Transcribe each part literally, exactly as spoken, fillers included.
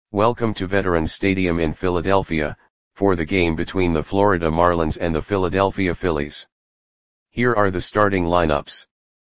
Welcome to Veterans Stadium in Philadelphia, for the game between the Florida Marlins and the Philadelphia Phillies. Here are the starting lineups.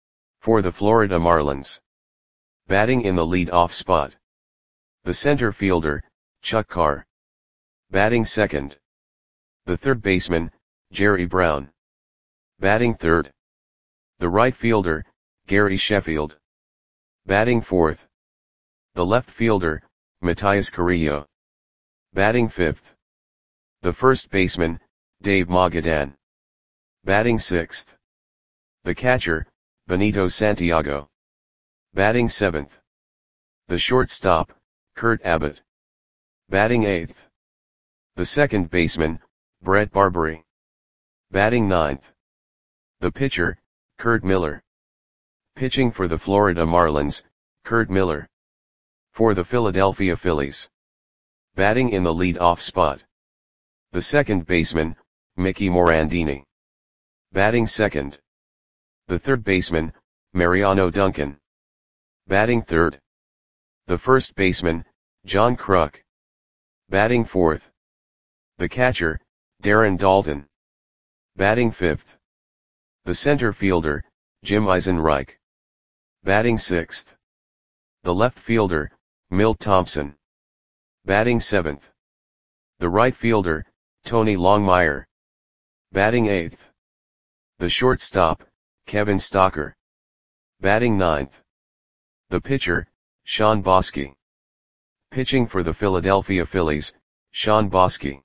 For the Florida Marlins. Batting in the lead-off spot. The center fielder, Chuck Carr. Batting second. The third baseman, Jerry Brown. Batting third. The right fielder, Gary Sheffield. Batting fourth. The left fielder, Matias Carrillo. Batting fifth. The first baseman, Dave Magadan. Batting sixth. The catcher, Benito Santiago. Batting seventh. The shortstop, Kurt Abbott. Batting eighth. The second baseman, Brett Barbary. Batting ninth. The pitcher, Curt Miller. Pitching for the Florida Marlins, Curt Miller. For the Philadelphia Phillies. Batting in the lead-off spot. The second baseman, Mickey Morandini. Batting second. The third baseman, Mariano Duncan. Batting third. The first baseman, John Kruk. Batting fourth. The catcher, Darren Daulton. Batting fifth. The center fielder, Jim Eisenreich. Batting sixth. The left fielder, Milt Thompson. Batting seventh. The right fielder, Tony Longmire. Batting eighth. The shortstop, Kevin Stocker. Batting ninth. The pitcher, Shawn Boskie. Pitching for the Philadelphia Phillies, Shawn Boskie.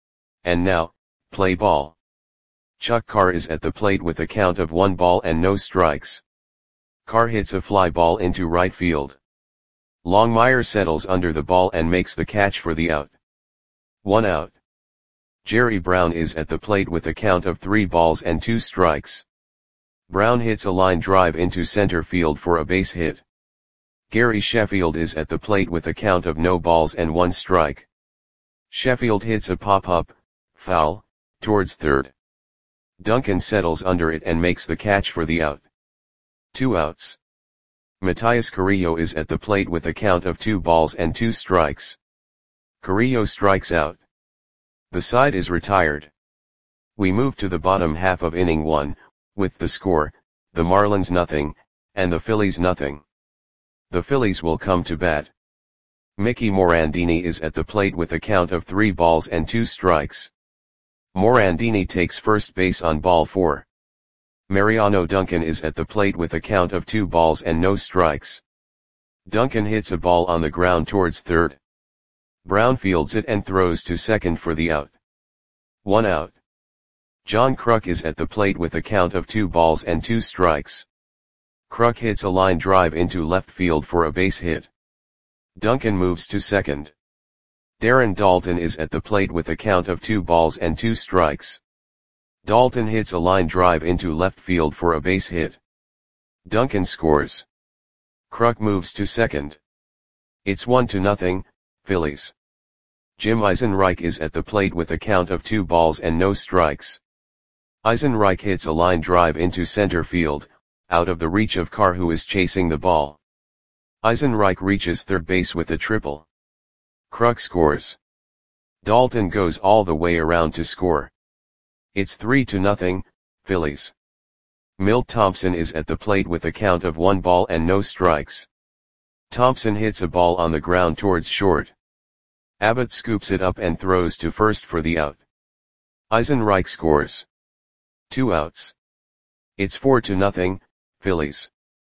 And now, play ball. Chuck Carr is at the plate with a count of one ball and no strikes. Carr hits a fly ball into right field. Longmire settles under the ball and makes the catch for the out. One out. Jerry Brown is at the plate with a count of three balls and two strikes. Brown hits a line drive into center field for a base hit. Gary Sheffield is at the plate with a count of no balls and one strike. Sheffield hits a pop-up, foul, towards third. Duncan settles under it and makes the catch for the out. Two outs. Matias Carrillo is at the plate with a count of two balls and two strikes. Carrillo strikes out. The side is retired. We move to the bottom half of inning one, with the score, the Marlins nothing, and the Phillies nothing. The Phillies will come to bat. Mickey Morandini is at the plate with a count of three balls and two strikes. Morandini takes first base on ball four. Mariano Duncan is at the plate with a count of two balls and no strikes. Duncan hits a ball on the ground towards third. Brown fields it and throws to second for the out. One out. John Kruk is at the plate with a count of two balls and two strikes. Kruk hits a line drive into left field for a base hit. Duncan moves to second. Darren Daulton is at the plate with a count of two balls and two strikes. Daulton hits a line drive into left field for a base hit. Duncan scores. Kruk moves to second. It's one to nothing, Phillies. Jim Eisenreich is at the plate with a count of two balls and no strikes. Eisenreich hits a line drive into center field, out of the reach of Carr, who is chasing the ball. Eisenreich reaches third base with a triple. Kruk scores. Daulton goes all the way around to score. It's three to nothing, Phillies. Milt Thompson is at the plate with a count of one ball and no strikes. Thompson hits a ball on the ground towards short. Abbott scoops it up and throws to first for the out. Eisenreich scores. Two outs. It's four to nothing, Phillies.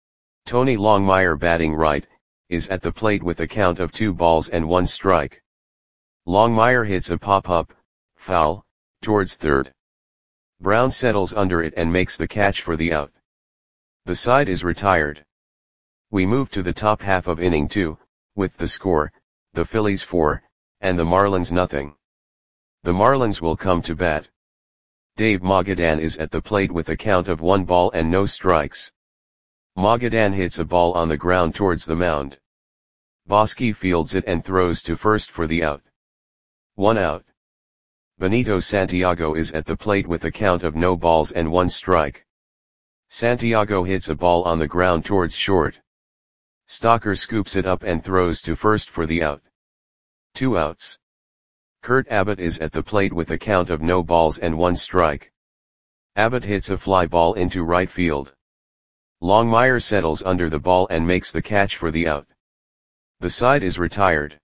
Tony Longmire, batting right, is at the plate with a count of two balls and one strike. Longmire hits a pop-up, foul, towards third. Brown settles under it and makes the catch for the out. The side is retired. We move to the top half of inning two, with the score, the Phillies four, and the Marlins nothing. The Marlins will come to bat. Dave Magadan is at the plate with a count of one ball and no strikes. Magadan hits a ball on the ground towards the mound. Boskie fields it and throws to first for the out. One out. Benito Santiago is at the plate with a count of no balls and one strike. Santiago hits a ball on the ground towards short. Stocker scoops it up and throws to first for the out. Two outs. Kurt Abbott is at the plate with a count of no balls and one strike. Abbott hits a fly ball into right field. Longmire settles under the ball and makes the catch for the out. The side is retired.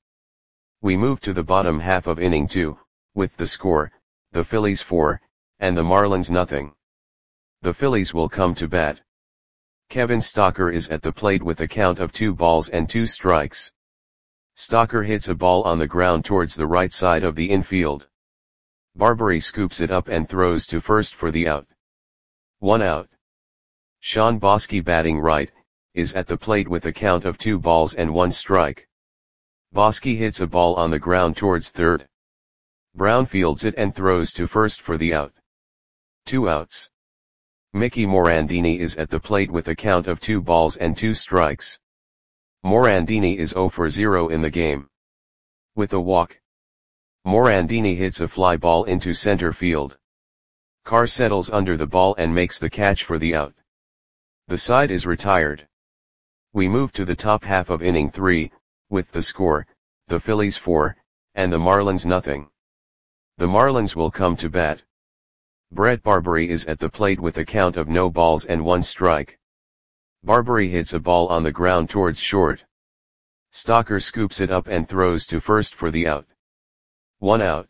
We move to the bottom half of inning two, with the score, the Phillies four, and the Marlins nothing. The Phillies will come to bat. Kevin Stocker is at the plate with a count of two balls and two strikes. Stocker hits a ball on the ground towards the right side of the infield. Barbary scoops it up and throws to first for the out. One out. Sean Bosky, batting right, is at the plate with a count of two balls and one strike. Bosky hits a ball on the ground towards third. Brown fields it and throws to first for the out. Two outs. Mickey Morandini is at the plate with a count of two balls and two strikes. Morandini is zero for zero in the game. With a walk, Morandini hits a fly ball into center field. Carr settles under the ball and makes the catch for the out. The side is retired. We move to the top half of inning three, with the score, the Phillies four, and the Marlins nothing. The Marlins will come to bat. Brett Barbary is at the plate with a count of no balls and one strike. Barbary hits a ball on the ground towards short. Stocker scoops it up and throws to first for the out. One out.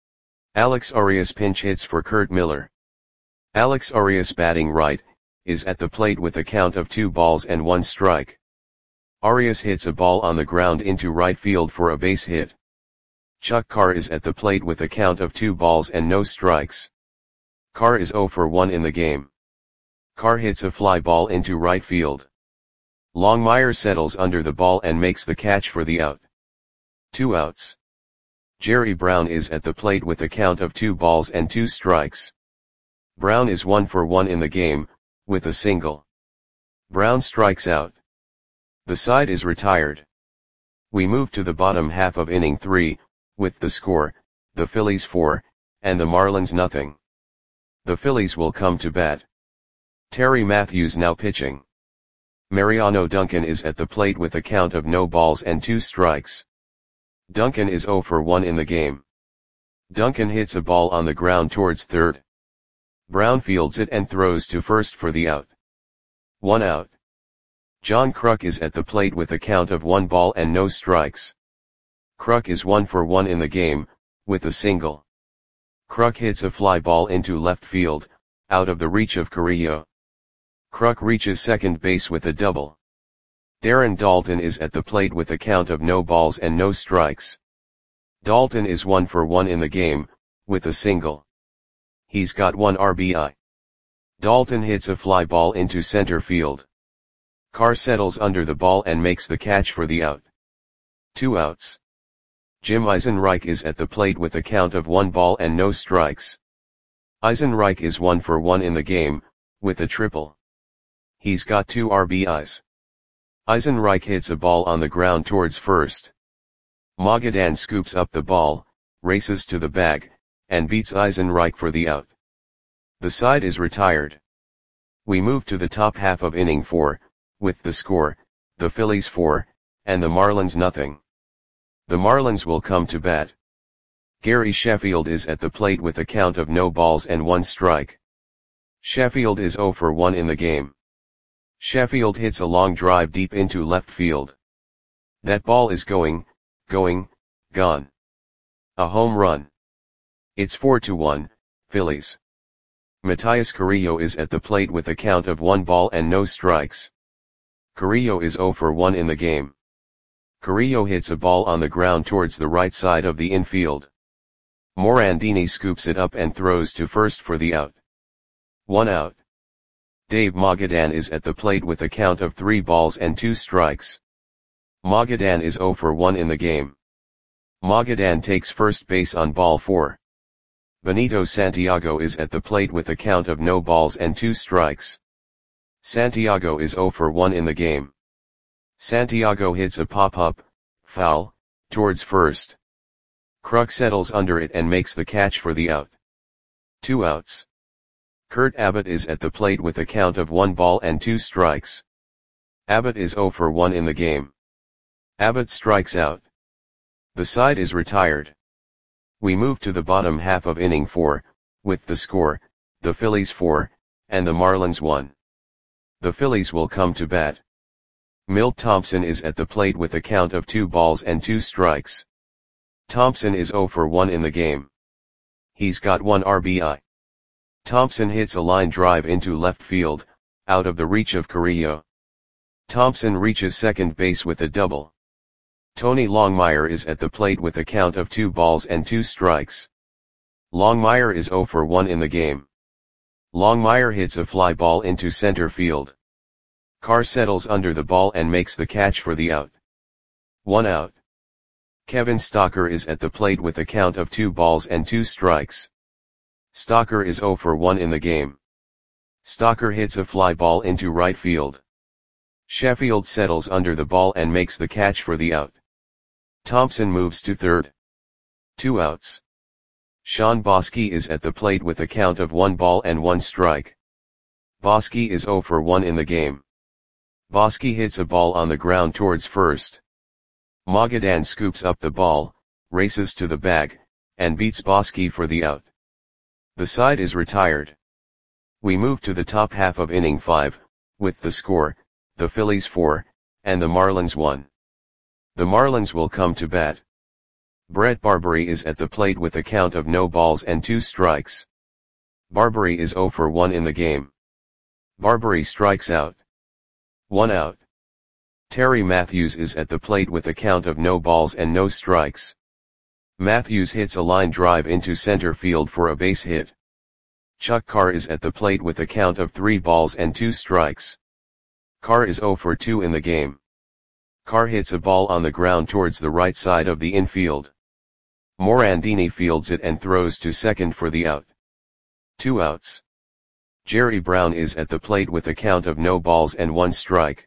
Alex Arias pinch hits for Kurt Miller. Alex Arias, batting right, is at the plate with a count of two balls and one strike. Arias hits a ball on the ground into right field for a base hit. Chuck Carr is at the plate with a count of two balls and no strikes. Carr is zero for one in the game. Carr hits a fly ball into right field. Longmire settles under the ball and makes the catch for the out. Two outs. Jerry Brown is at the plate with a count of two balls and two strikes. Brown is one for one in the game, with a single. Brown strikes out. The side is retired. We move to the bottom half of inning three, with the score, the Phillies four, and the Marlins nothing. The Phillies will come to bat. Terry Matthews now pitching. Mariano Duncan is at the plate with a count of no balls and two strikes. Duncan is zero for one in the game. Duncan hits a ball on the ground towards third. Brown fields it and throws to first for the out. One out. John Kruk is at the plate with a count of one ball and no strikes. Kruk is one for one in the game, with a single. Kruk hits a fly ball into left field, out of the reach of Carrillo. Kruk reaches second base with a double. Darren Daulton is at the plate with a count of no balls and no strikes. Daulton is one for one in the game, with a single. He's got one R B I. Daulton hits a fly ball into center field. Carr settles under the ball and makes the catch for the out. Two outs. Jim Eisenreich is at the plate with a count of one ball and no strikes. Eisenreich is one for one in the game, with a triple. He's got two R B Is. Eisenreich hits a ball on the ground towards first. Magadan scoops up the ball, races to the bag, and beats Eisenreich for the out. The side is retired. We move to the top half of inning four, with the score, the Phillies four, and the Marlins nothing. The Marlins will come to bat. Gary Sheffield is at the plate with a count of no balls and one strike. Sheffield is zero for one in the game. Sheffield hits a long drive deep into left field. That ball is going, going, gone. A home run. It's four to one, Phillies. Matias Carrillo is at the plate with a count of one ball and no strikes. Carrillo is zero for one in the game. Carrillo hits a ball on the ground towards the right side of the infield. Morandini scoops it up and throws to first for the out. One out. Dave Magadan is at the plate with a count of three balls and two strikes. Magadan is zero for one in the game. Magadan takes first base on ball four. Benito Santiago is at the plate with a count of no balls and two strikes. Santiago is zero for one in the game. Santiago hits a pop-up, foul, towards first. Kruk settles under it and makes the catch for the out. Two outs. Kurt Abbott is at the plate with a count of one ball and two strikes. Abbott is zero for one in the game. Abbott strikes out. The side is retired. We move to the bottom half of inning four, with the score, the Phillies four, and the Marlins one. The Phillies will come to bat. Milt Thompson is at the plate with a count of two balls and two strikes. Thompson is oh for one in the game. He's got one R B I. Thompson hits a line drive into left field, out of the reach of Carrillo. Thompson reaches second base with a double. Tony Longmire is at the plate with a count of two balls and two strikes. Longmire is oh for one in the game. Longmire hits a fly ball into center field. Carr settles under the ball and makes the catch for the out. One out. Kevin Stocker is at the plate with a count of two balls and two strikes. Stocker is oh for one in the game. Stocker hits a fly ball into right field. Sheffield settles under the ball and makes the catch for the out. Thompson moves to third. Two outs. Sean Bosky is at the plate with a count of one ball and one strike. Bosky is oh for one in the game. Bosky hits a ball on the ground towards first. Magadan scoops up the ball, races to the bag, and beats Bosky for the out. The side is retired. We move to the top half of inning five, with the score, the Phillies four, and the Marlins one. The Marlins will come to bat. Brett Barbary is at the plate with a count of no balls and two strikes. Barbary is oh for one in the game. Barbary strikes out. One out. Terry Matthews is at the plate with a count of no balls and no strikes. Matthews hits a line drive into center field for a base hit. Chuck Carr is at the plate with a count of three balls and two strikes. Carr is oh for two in the game. Carr hits a ball on the ground towards the right side of the infield. Morandini fields it and throws to second for the out. Two outs. Jerry Brown is at the plate with a count of no balls and one strike.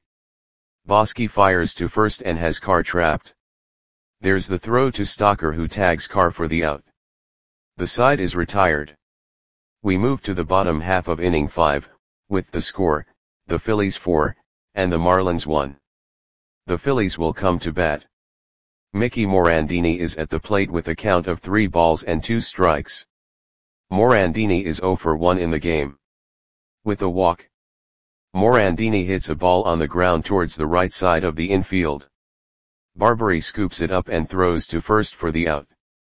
Bosky fires to first and has Carr trapped. There's the throw to Stocker, who tags Carr for the out. The side is retired. We move to the bottom half of inning five, with the score, the Phillies four, and the Marlins one. The Phillies will come to bat. Mickey Morandini is at the plate with a count of three balls and two strikes. Morandini is oh for one in the game. With a walk. Morandini hits a ball on the ground towards the right side of the infield. Barbary scoops it up and throws to first for the out.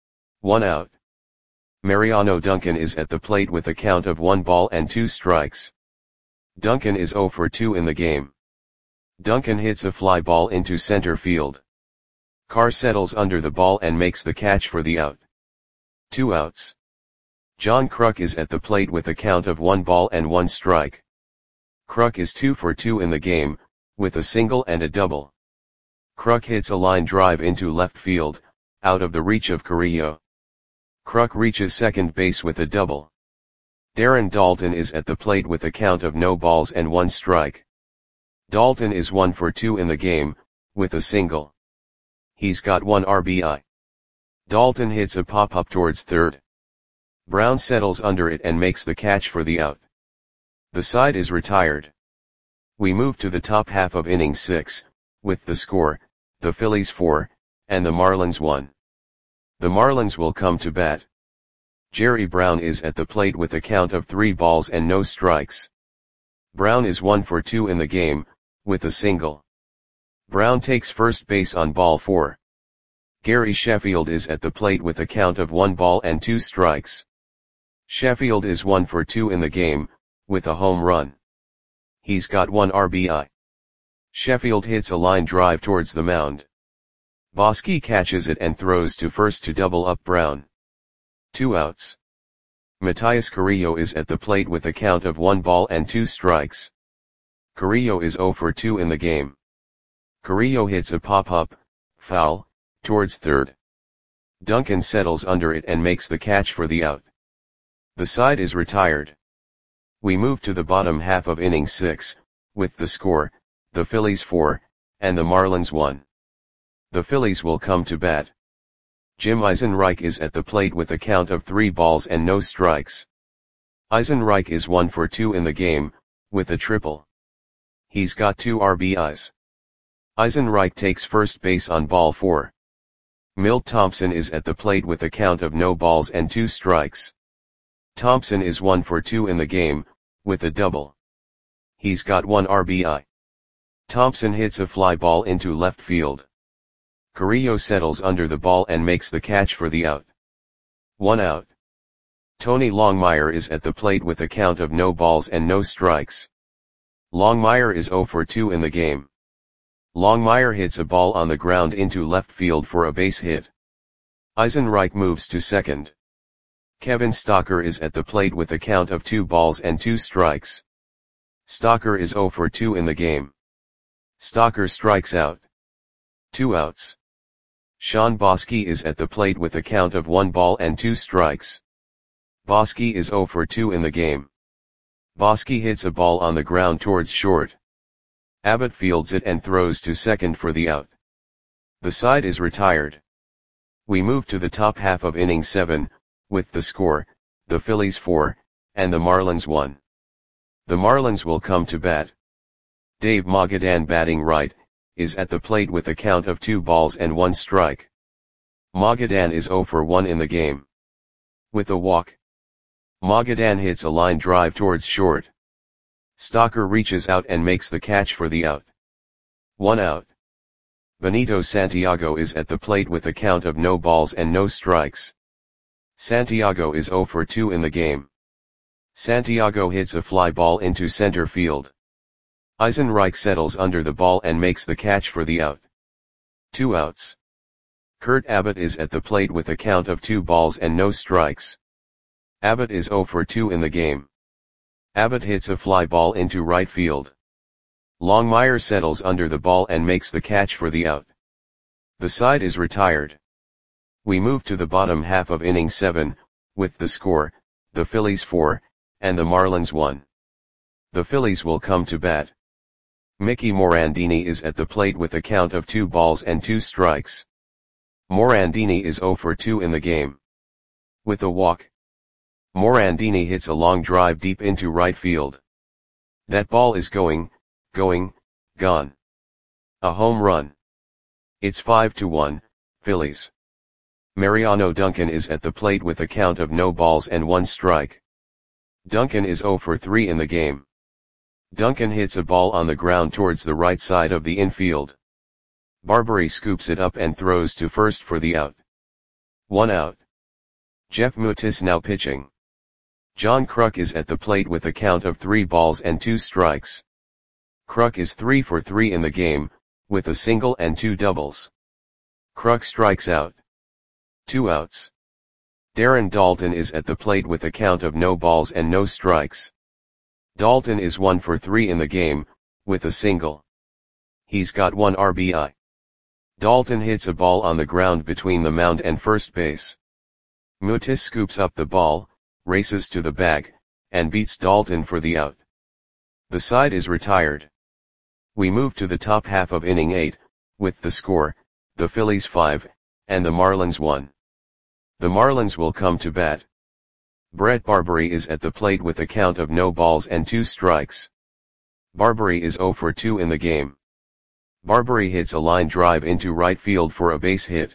One out. Mariano Duncan is at the plate with a count of one ball and two strikes. Duncan is oh for two in the game. Duncan hits a fly ball into center field. Carr settles under the ball and makes the catch for the out. Two outs. John Kruk is at the plate with a count of one ball and one strike. Kruk is two for two in the game, with a single and a double. Kruk hits a line drive into left field, out of the reach of Carrillo. Kruk reaches second base with a double. Darren Daulton is at the plate with a count of no balls and one strike. Daulton is one for two in the game, with a single. He's got one R B I. Daulton hits a pop-up towards third. Brown settles under it and makes the catch for the out. The side is retired. We move to the top half of inning six, with the score, the Phillies four, and the Marlins one. The Marlins will come to bat. Jerry Brown is at the plate with a count of three balls and no strikes. Brown is one for two in the game, with a single. Brown takes first base on ball four. Gary Sheffield is at the plate with a count of one ball and two strikes. Sheffield is one for two in the game, with a home run. He's got one R B I. Sheffield hits a line drive towards the mound. Bosky catches it and throws to first to double up Brown. Two outs. Matias Carrillo is at the plate with a count of one ball and two strikes. Carrillo is oh for two in the game. Carrillo hits a pop-up, foul, towards third. Duncan settles under it and makes the catch for the out. The side is retired. We move to the bottom half of inning six, with the score, the Phillies four, and the Marlins one. The Phillies will come to bat. Jim Eisenreich is at the plate with a count of three balls and no strikes. Eisenreich is one for two in the game, with a triple. He's got two R B Is. Eisenreich takes first base on ball four. Milt Thompson is at the plate with a count of no balls and two strikes. Thompson is one for two in the game, with a double. He's got one R B I. Thompson hits a fly ball into left field. Carrillo settles under the ball and makes the catch for the out. One out. Tony Longmire is at the plate with a count of no balls and no strikes. Longmire is zero for two in the game. Longmire hits a ball on the ground into left field for a base hit. Eisenreich moves to second. Kevin Stocker is at the plate with a count of two balls and two strikes. Stocker is zero for two in the game. Stocker strikes out. Two outs. Sean Bosky is at the plate with a count of one ball and two strikes. Bosky is zero for two in the game. Bosky hits a ball on the ground towards short. Abbott fields it and throws to second for the out. The side is retired. We move to the top half of inning seven, with the score, the Phillies four, and the Marlins one. The Marlins will come to bat. Dave Magadan, batting right, is at the plate with a count of two balls and one strike. Magadan is zero for one in the game. With a walk. Magadan hits a line drive towards short. Stocker reaches out and makes the catch for the out. One out. Benito Santiago is at the plate with a count of no balls and no strikes. Santiago is zero for two in the game. Santiago hits a fly ball into center field. Eisenreich settles under the ball and makes the catch for the out. Two outs. Kurt Abbott is at the plate with a count of two balls and no strikes. Abbott is zero for two in the game. Abbott hits a fly ball into right field. Longmire settles under the ball and makes the catch for the out. The side is retired. We move to the bottom half of inning seven, with the score, the Phillies four, and the Marlins one. The Phillies will come to bat. Mickey Morandini is at the plate with a count of two balls and two strikes. Morandini is zero for two in the game. With a walk. Morandini hits a long drive deep into right field. That ball is going, going, gone. A home run. It's five to one, Phillies. Mariano Duncan is at the plate with a count of no balls and one strike. Duncan is zero for three in the game. Duncan hits a ball on the ground towards the right side of the infield. Barbary scoops it up and throws to first for the out. One out. Jeff Mutis now pitching. John Kruk is at the plate with a count of three balls and two strikes. Kruk is three for three in the game, with a single and two doubles. Kruk strikes out. Two outs. Darren Daulton is at the plate with a count of no balls and no strikes. Daulton is one for three in the game, with a single. He's got one R B I. Daulton hits a ball on the ground between the mound and first base. Mutis scoops up the ball, races to the bag, and beats Daulton for the out. The side is retired. We move to the top half of inning eight, with the score, the Phillies five, and the Marlins one. The Marlins will come to bat. Brett Barbary is at the plate with a count of no balls and two strikes. Barbary is zero for two in the game. Barbary hits a line drive into right field for a base hit.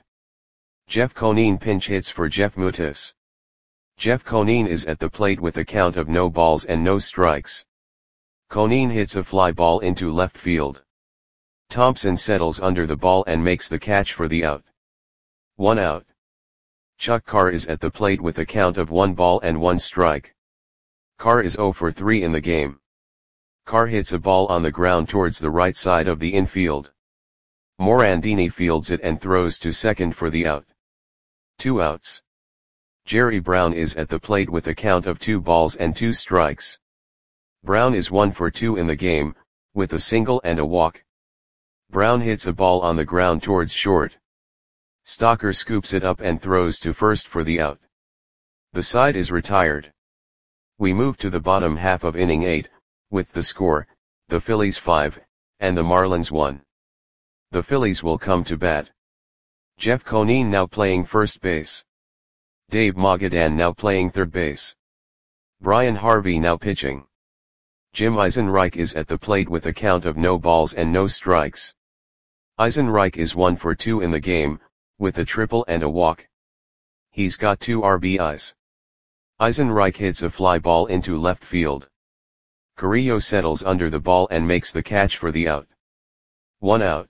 Jeff Conine pinch hits for Jeff Mutis. Jeff Conine is at the plate with a count of no balls and no strikes. Conine hits a fly ball into left field. Thompson settles under the ball and makes the catch for the out. One out. Chuck Carr is at the plate with a count of one ball and one strike. Carr is zero for three in the game. Carr hits a ball on the ground towards the right side of the infield. Morandini fields it and throws to second for the out. Two outs. Jerry Brown is at the plate with a count of two balls and two strikes. Brown is one for two in the game, with a single and a walk. Brown hits a ball on the ground towards short. Stocker scoops it up and throws to first for the out. The side is retired. We move to the bottom half of inning eight, with the score, the Phillies five, and the Marlins one. The Phillies will come to bat. Jeff Conine now playing first base. Dave Magadan now playing third base. Brian Harvey now pitching. Jim Eisenreich is at the plate with a count of no balls and no strikes. Eisenreich is one for two in the game, with a triple and a walk. He's got two R B Is. Eisenreich hits a fly ball into left field. Carrillo settles under the ball and makes the catch for the out. One out.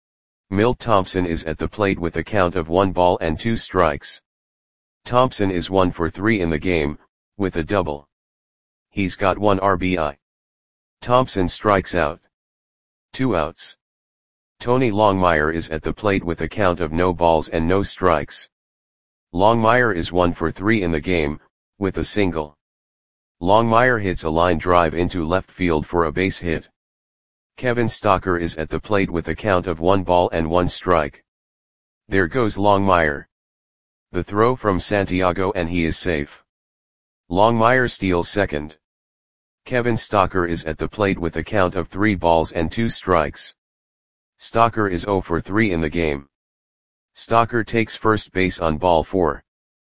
Milt Thompson is at the plate with a count of one ball and two strikes. Thompson is one for three in the game, with a double. He's got one R B I. Thompson strikes out. Two outs. Tony Longmire is at the plate with a count of no balls and no strikes. Longmire is one for three in the game, with a single. Longmire hits a line drive into left field for a base hit. Kevin Stocker is at the plate with a count of one ball and one strike. There goes Longmire. The throw from Santiago and he is safe. Longmire steals second. Kevin Stocker is at the plate with a count of three balls and two strikes. Stocker is zero for three in the game. Stocker takes first base on ball four.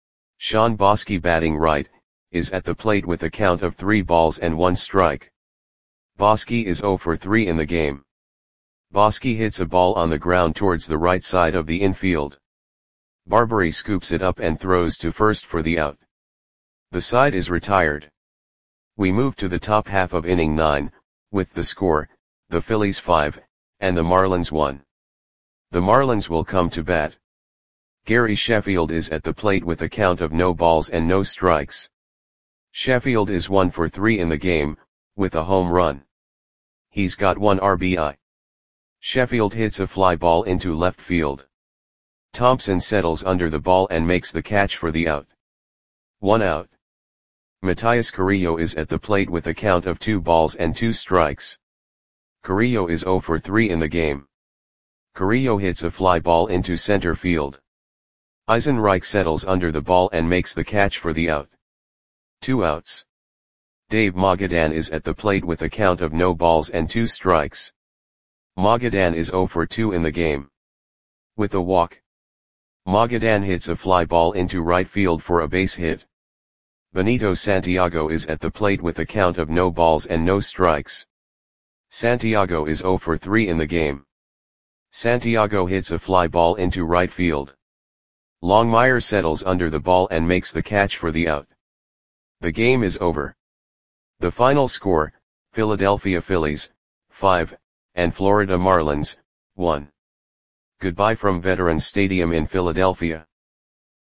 Sean Bosky, batting right, is at the plate with a count of three balls and one strike. Bosky is zero for three in the game. Bosky hits a ball on the ground towards the right side of the infield. Barbary scoops it up and throws to first for the out. The side is retired. We move to the top half of inning nine, with the score, the Phillies five, and the Marlins one. The Marlins will come to bat. Gary Sheffield is at the plate with a count of no balls and no strikes. Sheffield is one for three in the game, with a home run. He's got one R B I. Sheffield hits a fly ball into left field. Thompson settles under the ball and makes the catch for the out. One out. Matias Carrillo is at the plate with a count of two balls and two strikes. Carrillo is zero for three in the game. Carrillo hits a fly ball into center field. Eisenreich settles under the ball and makes the catch for the out. Two outs. Dave Magadan is at the plate with a count of no balls and two strikes. Magadan is zero for two in the game. With a walk. Magadan hits a fly ball into right field for a base hit. Benito Santiago is at the plate with a count of no balls and no strikes. Santiago is zero for three in the game. Santiago hits a fly ball into right field. Longmire settles under the ball and makes the catch for the out. The game is over. The final score, Philadelphia Phillies, five, and Florida Marlins, one. Goodbye from Veterans Stadium in Philadelphia.